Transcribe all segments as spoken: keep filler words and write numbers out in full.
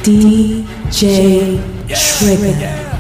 D J Trigger.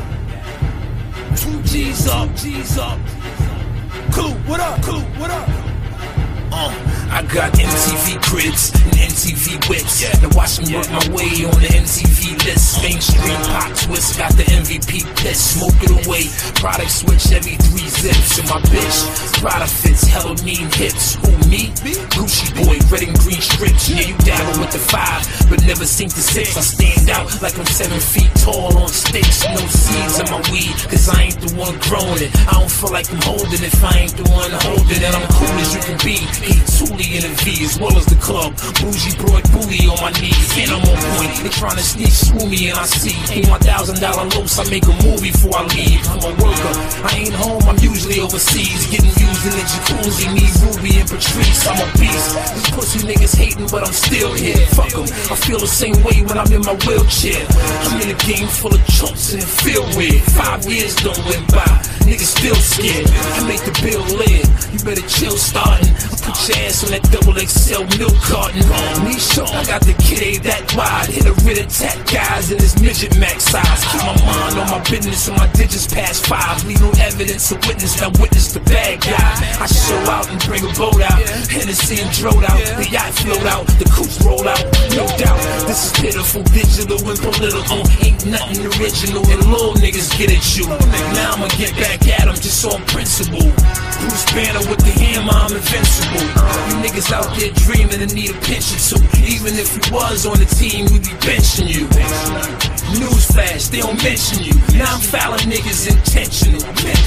Two G's up, G's up. Cool, what up, cool, what up? Uh, I got M T V cribs and M T V whips. Now watch me work my way on the M T V list. Mainstream pop twist, got the M V P piss. Smoke it away, product switch every three zips. And my bitch, Prada fits, hella mean hips. Who, me? Gucci boy, red and green strips. Yeah, you dabble with the five, but never sink the six. I stand out like I'm seven feet tall on sticks. No seeds in my weed, cause I ain't the one growing it. I don't feel like I'm holding if I ain't the one holding it. I'm cool as you can be. Eat Thule in a V as well as the club. Bougie broad booty on my knees. And I'm on point. They tryna sneak screw me and I see. Ain't my thousand dollar loss, I make a movie before I leave. I'm a worker. I ain't home, I'm usually overseas. Getting used in the jacuzzi. Me, Ruby, and Patrice. I'm a beast. These pussy niggas hating, but I'm still here. Fuck them. I feel the same way when I'm in my wheelchair. I'm in a game full of chumps and it feel weird. Five years don't went by. Niggas still scared. I make the bill live. You better chill starting. Put your ass on that double X L milk carton. Me sure I got the kid ain't that wide. Hit a rid attack guys in this midget max size. Keep my mind on my business and my digits past five. Leave no evidence of witness that witness the bad guy. I show out and bring a boat out. Hennessy and drove out. The yacht float out. The coops roll out. No doubt. This is pitiful, digital and political. Ain't nothing original and little niggas get at you. Now I'ma get back at them just on principle. Bruce Banner with the hammer, I'm invincible. You niggas out there dreaming and need a pension too. Even if you was on the team, we be benching you. Newsflash, they don't mention you. Now I'm fouling niggas intentional.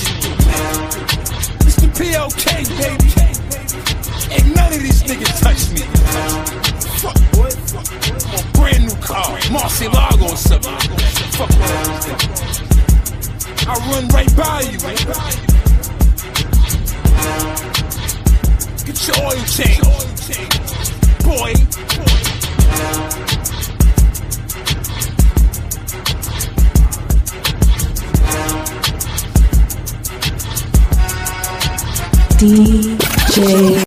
It's the P O K, baby. Ain't none of these niggas touch me. Fuck, boy. I'm a brand new car. Marcielago or something. Fuck what I run right by you, man. Get your oil change, boy. D J